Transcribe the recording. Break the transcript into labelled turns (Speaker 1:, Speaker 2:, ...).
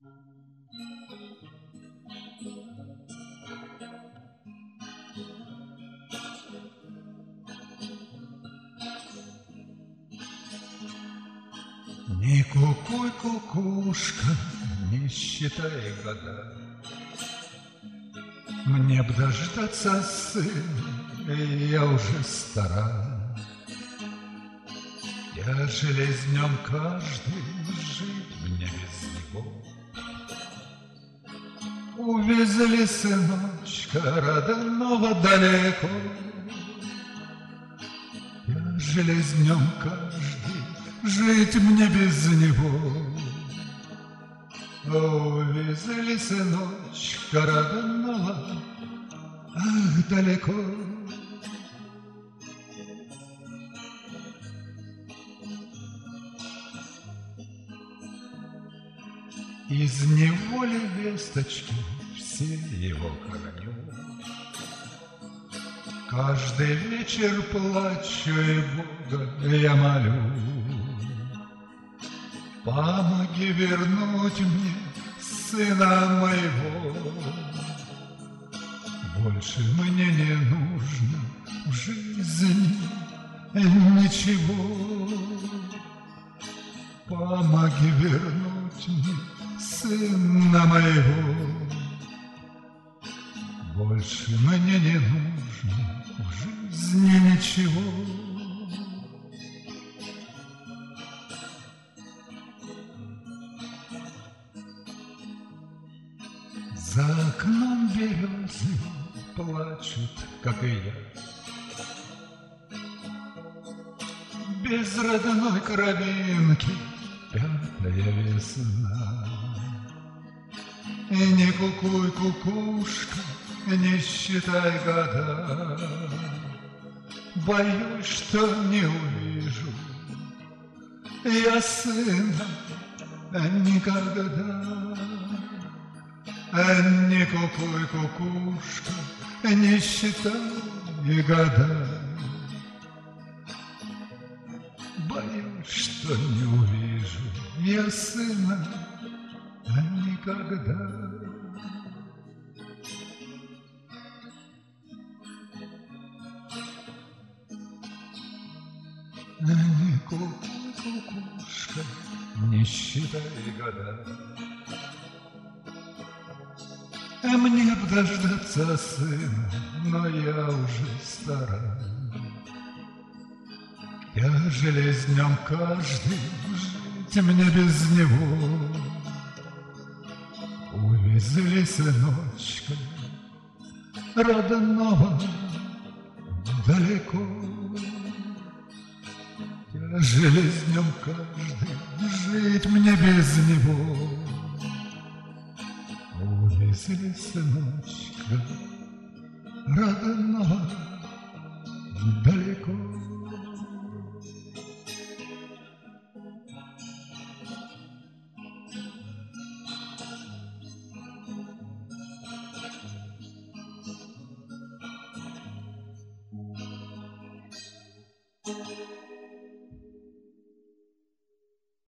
Speaker 1: Не кукуй, кукушка, не считай года. Мне б дождаться сына, я уже стара. Я железнем каждый, жить мне без него. Увезли сыночка родного далеко. Я железнем каждый, жить мне без него. Увезли сыночка родного, ах, далеко. Из неволи весточки все его хороню. Каждый вечер плачу и Бога я молю. Помоги вернуть мне сына моего. Больше мне не нужно в жизни ничего. Помоги вернуть мне сына моего. Больше мне не нужно в жизни ничего. За окном березы плачут, как и я. Без родной кровинки пятая весна. И не кукуй, кукушка, не считай года. Боюсь, что не увижу я сына никогда. Не кукуй, кукушка, не считай года. Боюсь, что не увижу я сына никогда. Не кукуй, кукушка, не считай года. Мне б дождаться сына, но я уже стара. Я железнем каждый, жить мне без него. Увезли сыночка родного далеко. Я железнем каждый, жить мне без него. Увезли сыночка родного далеко.